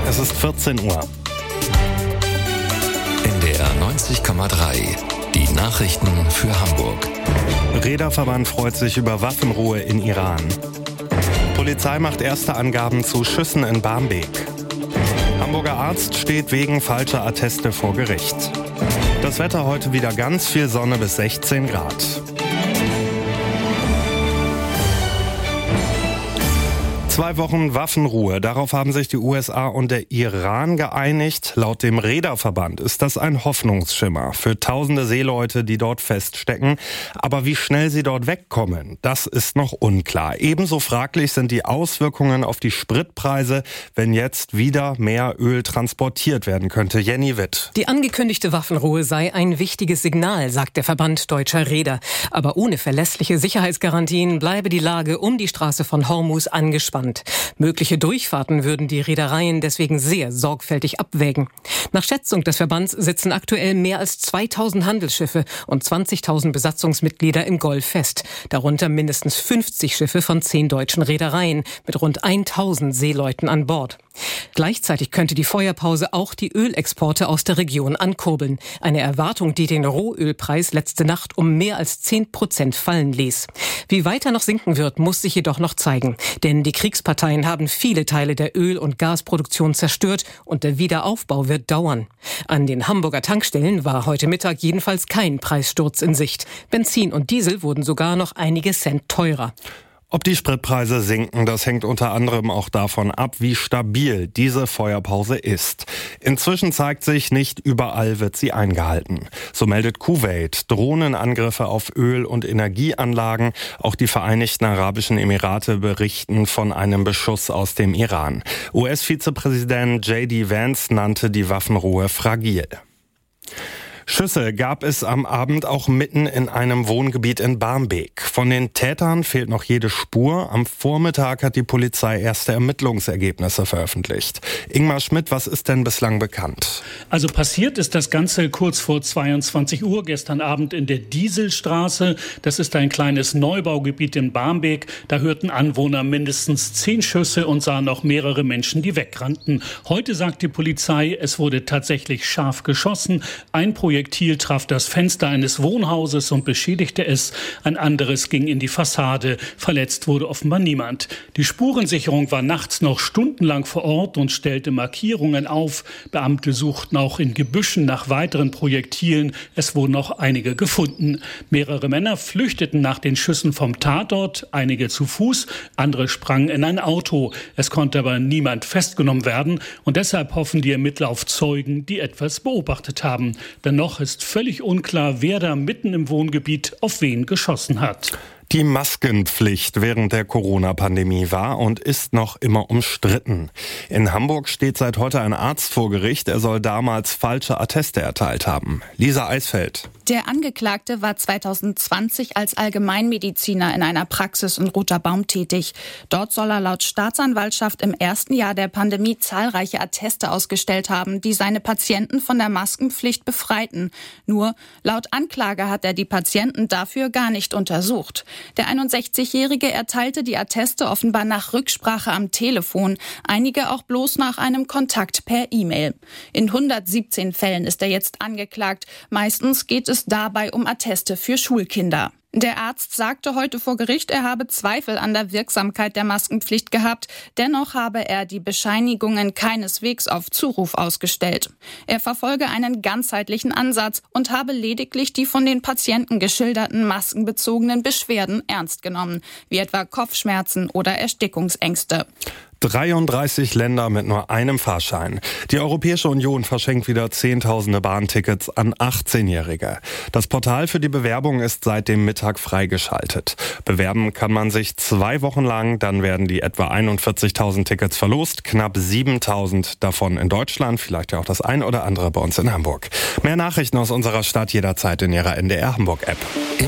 Es ist 14 Uhr. NDR 90,3. Die Nachrichten für Hamburg. Reederverband freut sich über Waffenruhe in Iran. Polizei macht erste Angaben zu Schüssen in Barmbek. Hamburger Arzt steht wegen falscher Atteste vor Gericht. Das Wetter heute wieder ganz viel Sonne bis 16 Grad. Zwei Wochen Waffenruhe, darauf haben sich die USA und der Iran geeinigt. Laut dem Reederverband ist das ein Hoffnungsschimmer für tausende Seeleute, die dort feststecken. Aber wie schnell sie dort wegkommen, das ist noch unklar. Ebenso fraglich sind die Auswirkungen auf die Spritpreise, wenn jetzt wieder mehr Öl transportiert werden könnte. Jenny Witt. Die angekündigte Waffenruhe sei ein wichtiges Signal, sagt der Verband deutscher Reeder. Aber ohne verlässliche Sicherheitsgarantien bleibe die Lage um die Straße von Hormuz angespannt. Mögliche Durchfahrten würden die Reedereien deswegen sehr sorgfältig abwägen. Nach Schätzung des Verbands sitzen aktuell mehr als 2000 Handelsschiffe und 20.000 Besatzungsmitglieder im Golf fest. Darunter mindestens 50 Schiffe von 10 deutschen Reedereien mit rund 1000 Seeleuten an Bord. Gleichzeitig könnte die Feuerpause auch die Ölexporte aus der Region ankurbeln. Eine Erwartung, die den Rohölpreis letzte Nacht um mehr als 10% fallen ließ. Wie weiter noch sinken wird, muss sich jedoch noch zeigen. Denn die Kriegsparteien haben viele Teile der Öl- und Gasproduktion zerstört und der Wiederaufbau wird dauern. An den Hamburger Tankstellen war heute Mittag jedenfalls kein Preissturz in Sicht. Benzin und Diesel wurden sogar noch einige Cent teurer. Ob die Spritpreise sinken, das hängt unter anderem auch davon ab, wie stabil diese Feuerpause ist. Inzwischen zeigt sich, nicht überall wird sie eingehalten. So meldet Kuwait Drohnenangriffe auf Öl- und Energieanlagen. Auch die Vereinigten Arabischen Emirate berichten von einem Beschuss aus dem Iran. US-Vizepräsident J.D. Vance nannte die Waffenruhe fragil. Schüsse gab es am Abend auch mitten in einem Wohngebiet in Barmbek. Von den Tätern fehlt noch jede Spur. Am Vormittag hat die Polizei erste Ermittlungsergebnisse veröffentlicht. Ingmar Schmidt, was ist denn bislang bekannt? Also passiert ist das Ganze kurz vor 22 Uhr gestern Abend in der Dieselstraße. Das ist ein kleines Neubaugebiet in Barmbek. Da hörten Anwohner mindestens 10 Schüsse und sahen auch mehrere Menschen, die wegrannten. Heute sagt die Polizei, es wurde tatsächlich scharf geschossen. Ein Projektil traf das Fenster eines Wohnhauses und beschädigte es. Ein anderes ging in die Fassade. Verletzt wurde offenbar niemand. Die Spurensicherung war nachts noch stundenlang vor Ort und stellte Markierungen auf. Beamte suchten auch in Gebüschen nach weiteren Projektilen. Es wurden auch einige gefunden. Mehrere Männer flüchteten nach den Schüssen vom Tatort. Einige zu Fuß, andere sprangen in ein Auto. Es konnte aber niemand festgenommen werden. Und deshalb hoffen die Ermittler auf Zeugen, die etwas beobachtet haben. Dennoch ist völlig unklar, wer da mitten im Wohngebiet auf wen geschossen hat. Die Maskenpflicht während der Corona-Pandemie war und ist noch immer umstritten. In Hamburg steht seit heute ein Arzt vor Gericht. Er soll damals falsche Atteste erteilt haben. Lisa Eisfeld. Der Angeklagte war 2020 als Allgemeinmediziner in einer Praxis in Roter Baum tätig. Dort soll er laut Staatsanwaltschaft im ersten Jahr der Pandemie zahlreiche Atteste ausgestellt haben, die seine Patienten von der Maskenpflicht befreiten. Nur laut Anklage hat er die Patienten dafür gar nicht untersucht. Der 61-Jährige erteilte die Atteste offenbar nach Rücksprache am Telefon, einige auch bloß nach einem Kontakt per E-Mail. In 117 Fällen ist er jetzt angeklagt. Meistens geht es dabei um Atteste für Schulkinder. Der Arzt sagte heute vor Gericht, er habe Zweifel an der Wirksamkeit der Maskenpflicht gehabt. Dennoch habe er die Bescheinigungen keineswegs auf Zuruf ausgestellt. Er verfolge einen ganzheitlichen Ansatz und habe lediglich die von den Patienten geschilderten maskenbezogenen Beschwerden ernst genommen, wie etwa Kopfschmerzen oder Erstickungsängste. 33 Länder mit nur einem Fahrschein. Die Europäische Union verschenkt wieder Zehntausende Bahntickets an 18-Jährige. Das Portal für die Bewerbung ist seit dem Mittag freigeschaltet. Bewerben kann man sich 2 Wochen lang, dann werden die etwa 41.000 Tickets verlost, knapp 7.000 davon in Deutschland, vielleicht ja auch das ein oder andere bei uns in Hamburg. Mehr Nachrichten aus unserer Stadt jederzeit in Ihrer NDR Hamburg App.